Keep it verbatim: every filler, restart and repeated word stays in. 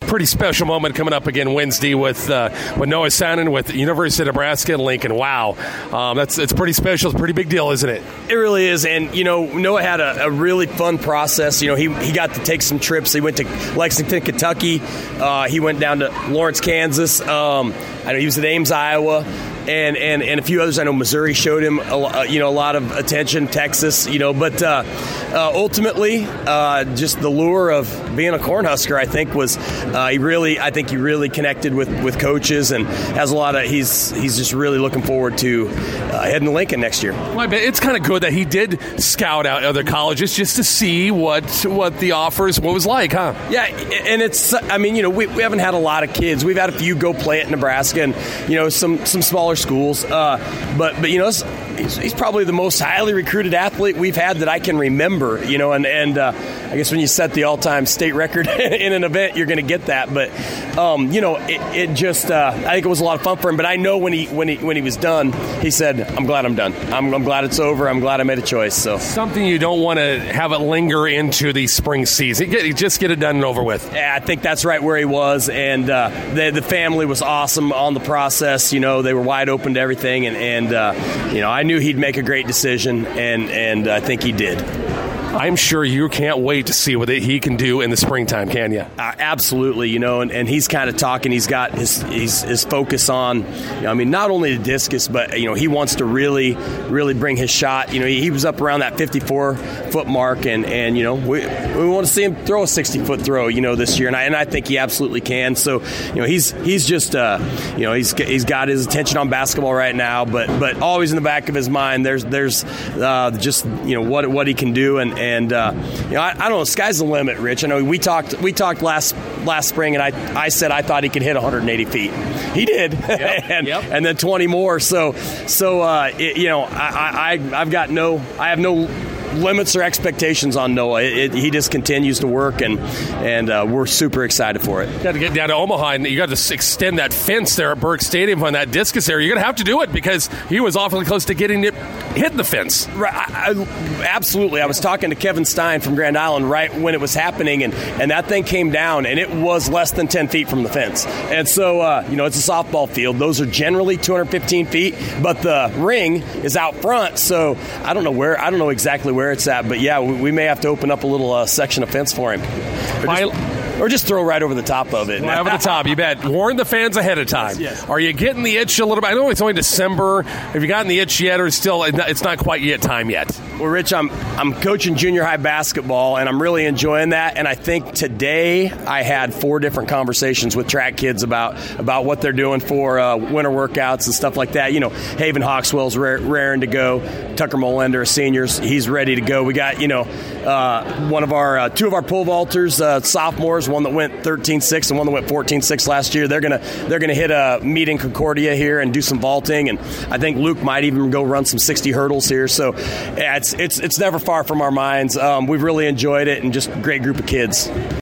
pretty special moment coming up again Wednesday with uh, with Noah Sanin with the University of Nebraska and Lincoln. Wow, um, that's it's pretty special. It's a pretty big deal, isn't it? It really is. And, you know, Noah had a, a really fun process. You know, he, he got to take some trips. He went to Lexington, Kentucky. Uh, he went down to Lawrence, Kansas. Um, I know he was at Ames, Iowa. And, and, and a few others. I know Missouri showed him, a, you know, a lot of attention. Texas, you know, but uh, uh, ultimately, uh, just the lure of being a Cornhusker, I think, was uh, he really, I think he really connected with, with coaches and has a lot of. He's he's just really looking forward to uh, heading to Lincoln next year. Well, I bet it's kind of good that he did scout out other colleges just to see what what the offers what was like, huh? Yeah, and it's. I mean, you know, we, we haven't had a lot of kids. We've had a few go play at Nebraska, and you know, some some smaller schools. Uh, but but you know, it's, he's, he's probably the most highly recruited athlete we've had that I can remember. You know, and and uh, I guess when you set the all-time state record in an event, you're going to get that. But um, you know, it, it just uh, I think it was a lot of fun for him. But I know when he when he when he was done, he said, "I'm glad I'm done. I'm, I'm glad it's over. I'm glad I made a choice." So something you don't want to have it linger into the spring season. Get, just get it done and over with. Yeah, I think that's right where he was, and uh, the the family was awesome on the process. You know, they were wide open to everything, and and uh, you know, I knew he'd make a great decision, and and I think he did. I'm sure you can't wait to see what he can do in the springtime, can you? Uh, absolutely, you know, and, and he's kind of talking. He's got his his, his focus on, you know, I mean, not only the discus, but, you know, he wants to really, really bring his shot. You know, he, he was up around that fifty-four foot mark, and, and you know, we we want to see him throw a sixty-foot throw, you know, this year, and I, and I think he absolutely can. So, you know, he's he's just, uh, you know, he's he's got his attention on basketball right now, but but always in the back of his mind, there's there's uh, just, you know, what what he can do, and And uh, you know, I, I don't know. Sky's the limit, Rich. I know we talked. We talked last last spring, and I I said I thought he could hit one hundred eighty feet. He did, yep, and, yep. and then twenty more. So so uh, it, you know, I, I I've got no. I have no limits or expectations on Noah. It, it, he just continues to work, and and uh, we're super excited for it. You got to get down to Omaha, and you got to extend that fence there at Burke Stadium on that discus area. You're going to have to do it because he was awfully close to getting it hitting the fence. Right, I, I, absolutely. I was talking to Kevin Stein from Grand Island right when it was happening, and, and that thing came down, and it was less than ten feet from the fence. And so, uh, you know, it's a softball field. Those are generally two hundred fifteen feet, but the ring is out front, so I don't know where. I don't know exactly where it's at, but yeah, we, we may have to open up a little uh, section of fence for him. Or just, or just throw right over the top of it. Right over the top, you bet. Warn the fans ahead of time. Yes, yes. Are you getting the itch a little bit? I know it's only December. Have you gotten the itch yet, or it's still it's not quite yet time yet? Well, Rich, I'm I'm coaching junior high basketball, and I'm really enjoying that. And I think today I had four different conversations with track kids about about what they're doing for uh, winter workouts and stuff like that. You know, Haven Hawkswell's rare, raring to go. Tucker Molender, seniors, he's ready to go. We got, you know, uh, one of our uh, two of our pole vaulters, uh, sophomores, one that went thirteen six and one that went fourteen six last year. They're gonna they're gonna hit a meet in Concordia here and do some vaulting, and I think Luke might even go run some sixty hurdles here. So yeah, it's it's it's never far from our minds. Um, we've really enjoyed it, and just a great group of kids.